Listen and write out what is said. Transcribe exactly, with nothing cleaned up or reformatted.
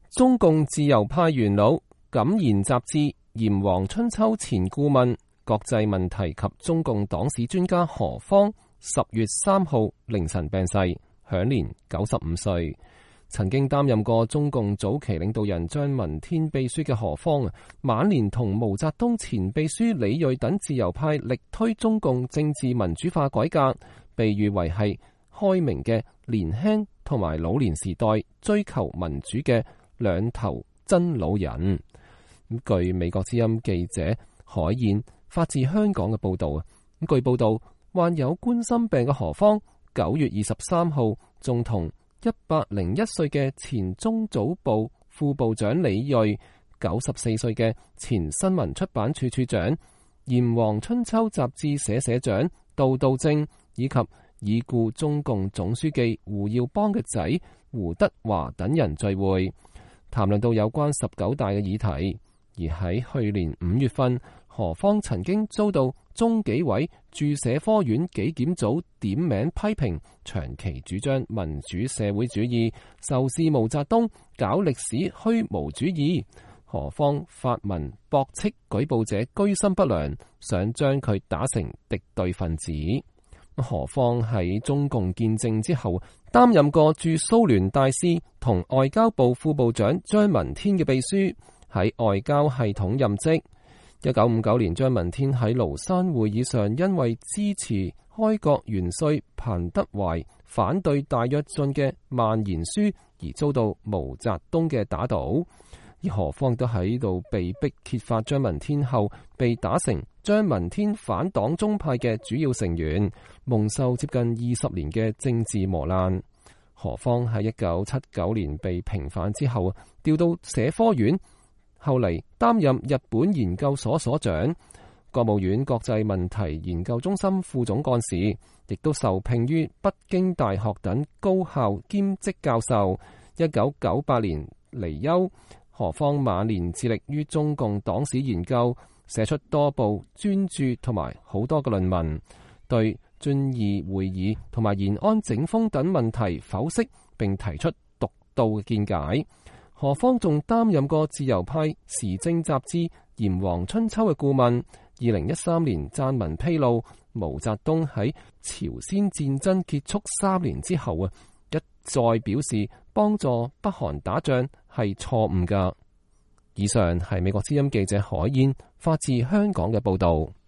中共自由派元老、敢言雜誌《炎黃春秋》前顧問、國際問題及中共黨史專家何方十月三號凌晨病逝，享年九十五歲。曾經擔任過中共早期領導人張聞天秘書嘅何方，晚年同毛澤東前秘書李銳等自由派力推中共政治民主化改革，被譽為係開明嘅年輕同埋老年時代追求民主嘅兩頭真老人。據美國之音記者海燕發自香港嘅報道啊，據報道患有冠心病嘅何方九月二十三號仲同一百零一歲嘅前中組部副部長李銳、九十四歲嘅前新聞出版處處長、炎黃春秋雜誌社社長杜道正以及已故中共總書記胡耀邦嘅仔胡德華等人聚會，談論到有關十九大嘅議題。而喺去年五月份，何方曾經遭到中紀委駐社科院紀檢組點名批評，長期主張民主社會主義，仇視毛澤東，搞歷史虛無主義。何方發文駁斥舉報者居心不良，想將佢打成敵對分子。何方喺中共建政之後，擔任過駐蘇聯大使同外交部副部長張聞天嘅秘書，喺外交系統任職。一九五九年，張聞天喺廬山會議上，因為支持開國元帥彭德懷反對大躍進嘅萬言書而遭到毛澤東嘅打倒。而何方都喺度被逼揭發張聞天後，被打成張聞天反黨中派嘅主要成員，蒙受接近二十年嘅政治磨難。何方喺一九七九年被平反之後，調到社科院，後嚟擔任日本研究所所長、國務院國際問題研究中心副總幹事，亦都受聘於北京大學等高校兼職教授。一九九八年離休。何方晚年致力於中共黨史研究，寫出多部專著同埋好多嘅論文，對遵義會議同埋延安整風等問題剖析並提出獨到嘅見解。何方仲擔任過自由派時政雜誌《炎黃春秋》嘅顧問。二零一三年撰文披露，毛澤東喺朝鮮戰爭結束三年之後啊，一再表示幫助北韓打仗係錯誤㗎。以上係美國之音記者海燕發自香港嘅報道。